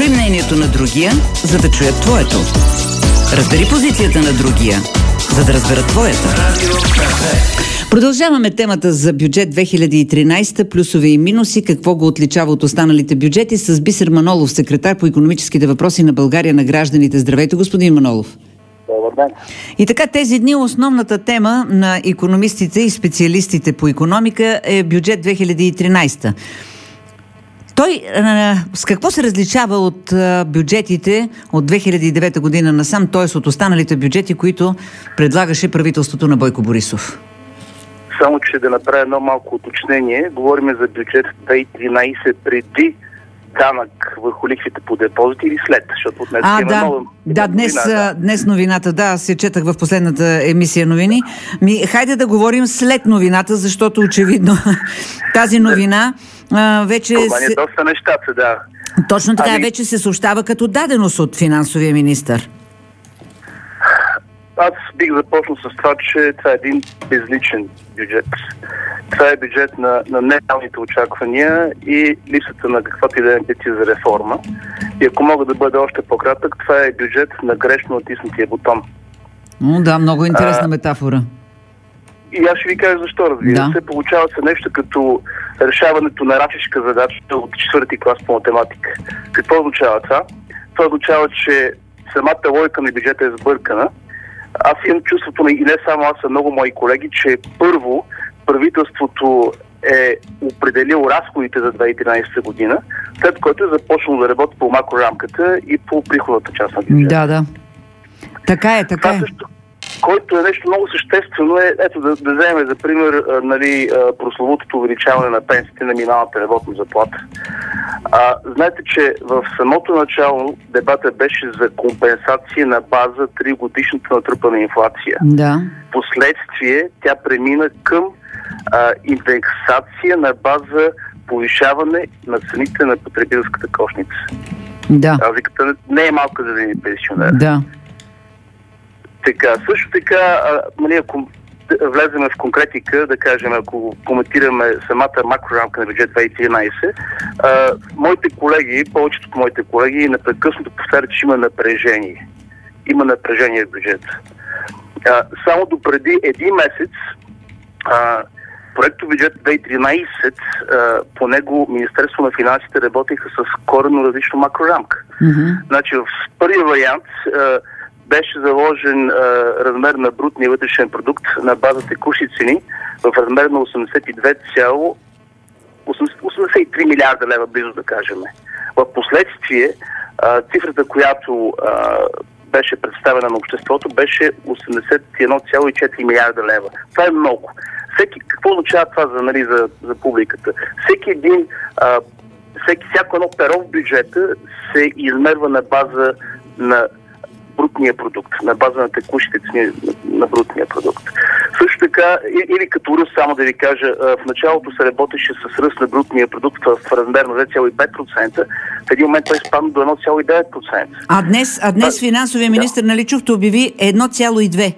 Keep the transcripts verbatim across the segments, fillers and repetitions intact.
Чуй мнението на другия, за да чуят твоето. Разбери позицията на другия, за да разберат твоята. Продължаваме темата за бюджет две хиляди и тринадесета, плюсове и минуси, какво го отличава от останалите бюджети, с Бисер Манолов, секретар по икономическите въпроси на България на гражданите. Здравейте, господин Манолов. Добър ден. И така, тези дни основната тема на икономистите и специалистите по икономика е бюджет две хиляди и тринадесета. Той а, с какво се различава от а, бюджетите от две хиляди и девета година насам, т.е. от останалите бюджети, които предлагаше правителството на Бойко Борисов? Само, че да направя едно малко уточнение. Говорим за бюджет две хиляди и тринадесета преди данък върху лихвите по депозити или след, защото днес а, има да. нова Да, днес, новина, да. днес новината, да, аз се четах в последната емисия новини. Ми, хайде да говорим след новината, защото очевидно тази новина а, вече... Промани се... доста нещата, да. Точно така, ами... вече се съобщава като даденост от финансовия министър. Аз бих започнал с това, че това е един безличен бюджет. Това е бюджет на, на нереалните очаквания и липсата на каквато и да е амбиция за реформа. И ако мога да бъда още по-кратък, това е бюджет на грешно натиснатия бутон. О, да, много интересна а, метафора. И аз ще ви кажа защо, разбира да. се. Получава се нещо като решаването на рачешка задача от четвърти клас по математика. Какво означава това? Това означава, че самата логика на бюджета е сбъркана. Аз имам чувството, и не само аз, а много мои колеги, че първо правителството е определило разходите за две хиляди и тринадесета година, след което е започнало да работи по макрорамката и по приходната част на бюджета. Да, да. Така е, така Това е. също, който е нещо много съществено, е, ето да, да вземем за пример а, нали, а, прословутото увеличаване на пенсиите на минималната работна заплата. А, знаете, че в самото начало дебата беше за компенсация на база три годишната натрупана инфлация. Да. Последствие тя премина към а, индексация на база повишаване на цените на потребителската кошница. Да. Разликата не е малка за един пенсионер. Да. Така, също така, а, нали, ако влеземе в конкретика, да кажем, ако коментираме самата макрорамка на бюджет две хиляди и тринадесета, а, моите колеги, повечето от моите колеги непрекъснато повтарят, че има напрежение. Има напрежение в бюджета. А, само до преди един месец а, проекто бюджет две хиляди и тринадесета, а, по него Министерство на финансите работиха с коренно различно макрорамка. Mm-hmm. Значи в първия вариант а, беше заложен а, размер на брутния вътрешен продукт на база текущи цени в размер на осемдесет и две цяло осемдесет и три милиарда лева, близо да кажем. В последствие а, цифрата, която а, беше представена на обществото, беше осемдесет и едно цяло и четири милиарда лева. Това е много. Всеки, какво означава това за, нали, за, за публиката? Всеки един, а, всеки, всяко едно перо в бюджета се измерва на база на брутния продукт, на база на текущите цени на брутния продукт. Също така, или като ръст, само да ви кажа, в началото се работеше с ръст на брутния продукт в размер на две цяло и пет процента, в един момент той спадна до едно цяло и девет процента. А днес, а днес финансовия министър, да, нали чухте, обяви едно цяло и две.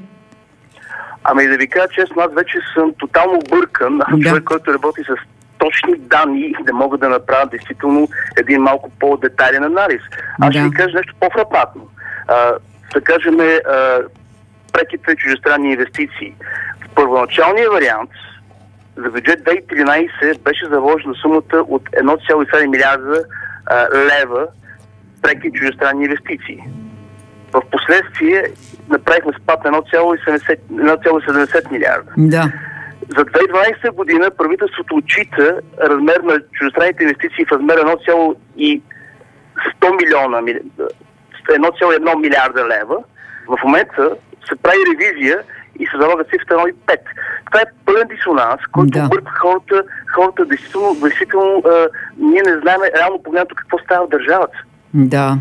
Ами да ви кажа честно, аз вече съм тотално бъркан. Аз да. човек, който работи с точни данни и да мога да направя действително един малко по-детайлен анализ. Аз да. ще ви кажа нещо по-фрапатно. А, да кажем, а, преките чуждестранни инвестиции. В първоначалния вариант за бюджет две хиляди и тринадесета беше заложена сумата от едно цяло и седем милиарда а, лева преки чуждестранни инвестиции. В последствие направихме спад на едно цяло и седемдесет милиарда. Да. За две хиляди и дванадесета година правителството отчита размер на чуждестранните инвестиции в размер едно цяло и сто милиона, едно цяло и едно милиарда лева. В момента се прави ревизия и се залага цифрата едно цяло и пет. Това е пълен дисонанс, който да. бърка хората, хората действително, действително а, ние не знаем реално погледнато какво става в държавата. Да.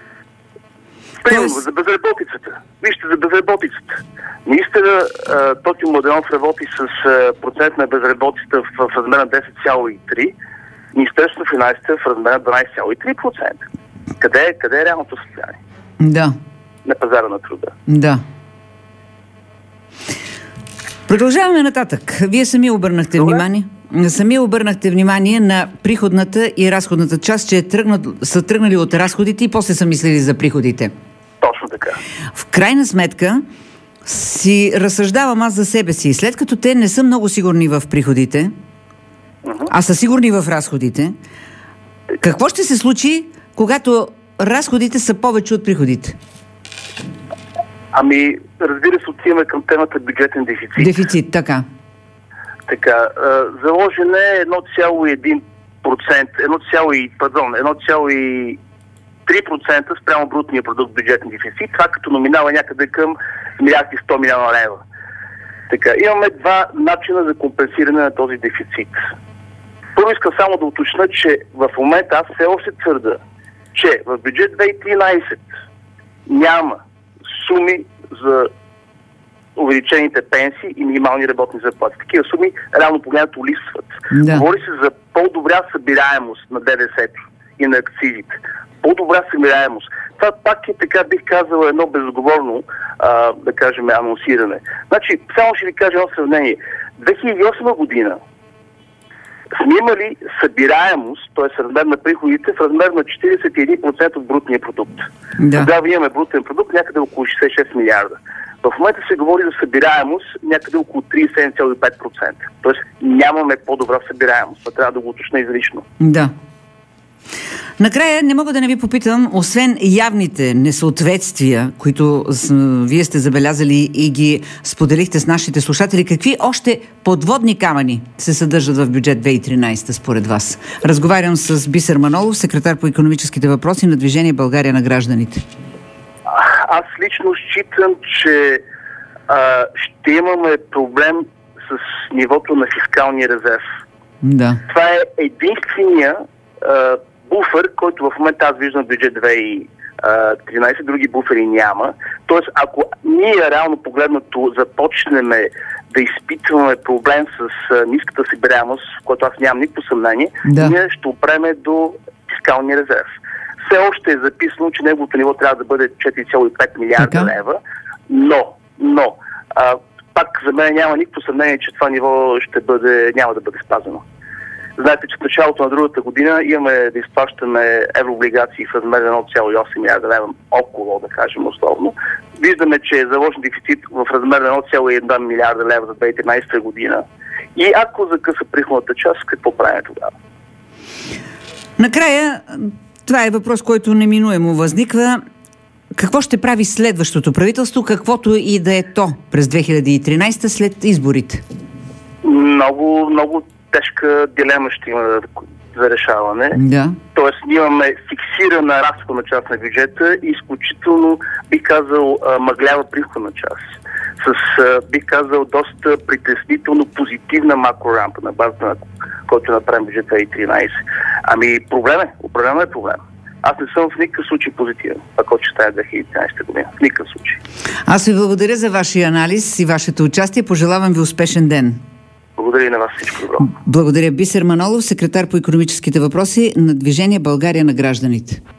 Примерно, за безработицата. Вижте, за безработицата. Министъра Тотю Младенов работи с а, процент на безработицата в, в размер на десет цяло и три. Министерството на финансите в размер на дванадесет цяло и три процента. Къде е, къде е реалното състояние? Да. На пазара на труда. Да. Продължаваме нататък. Вие сами обърнахте Добре. внимание. сами обърнахте внимание на приходната и разходната част, че е тръгнат, са тръгнали от разходите и после са мислили за приходите. Точно така. В крайна сметка си разсъждавам аз за себе си. След като те не са много сигурни в приходите, uh-huh. а са сигурни в разходите, какво ще се случи, когато разходите са повече от приходите? Ами, разбира се, отиваме към темата бюджетен дефицит. Дефицит, така. Така, заложен е едно цяло и един процент, едно цяло и, пардон, едно цяло и три процента спрямо брутния продукт бюджетен дефицит. Това като номинал е някъде към милиард и сто милиона лева. Така, имаме два начина за компенсиране на този дефицит. Първо искам само да уточня, че в момента аз все още твърда, че в бюджет две хиляди и тринадесета няма суми за увеличените пенсии и минимални работни заплати. Такива суми реално погледнато липсват. Да. Говори се за по-добра събираемост на ДДС-то и на акцизите. По-добра събираемост. Това пак е, така бих казал, едно безговорно, а, да кажем, анонсиране. Значи, само ще ви кажа едно сравнение. две хиляди и осма година сме имали събираемост, т.е. размер на приходите в размер на четиридесет и един процента от брутния продукт. Да. Тогава имаме брутен продукт някъде около шестдесет и шест милиарда. В момента се говори за събираемост някъде около тридесет и седем цяло и пет процента. Тоест нямаме по-добра събираемост. Това трябва да го уточня изрично. Да. Накрая не мога да не ви попитам, освен явните несъответствия, които вие сте забелязали и ги споделихте с нашите слушатели, какви още подводни камъни се съдържат в бюджет две хиляди и тринадесета според вас? Разговарям с Бисер Манолов, секретар по икономическите въпроси на Движение България на гражданите. Аз лично считам, че а, ще имаме проблем с нивото на фискалния резерв. Да. Това е единствения а, буфер, който в момента аз виждам в бюджет две хиляди и тринадесета, други буфери няма. Тоест, ако ние реално погледнато започнем да изпитваме проблем с а, ниската събираемост, в което аз нямам никакво съмнение, да. ние ще опреме до фискалния резерв. Все още е записано, че неговото ниво трябва да бъде четири цяло и пет милиарда така лева, но, но а, пак за мен няма никакво съмнение, че това ниво ще бъде, няма да бъде спазено. Знаете, че в началото на другата година имаме да изплащаме еврооблигации в размер на едно цяло и осем милиарда лева, около, да кажем условно. Виждаме, че е заложен дефицит в размер на едно цяло и една милиарда лева за две хиляди и тринадесета година. И ако закъса приходната част, какво правим тогава? Накрая, това е въпрос, който неминуемо възниква. Какво ще прави следващото правителство, каквото и да е то през две хиляди и тринадесета след изборите? Много, много тежка дилема ще има за решаване. Да. Тоест, ние имаме фиксирана разходна част на бюджета и изключително, бих казал, мъглява приходна част. С, бих казал, доста притеснително позитивна макрорампа на базата на който направим бюджет две хиляди и тринадесета. Ами проблем е. Определено е проблем. Аз не съм в никакъв случай позитивен, ако ще стане две хиляди и тринадесета година. В никакъв случай. Аз ви благодаря за вашия анализ и вашето участие. Пожелавам ви успешен ден. Благодаря и на вас, всичко добро. Благодаря. Бисер Манолов, секретар по икономическите въпроси на Движение България на гражданите.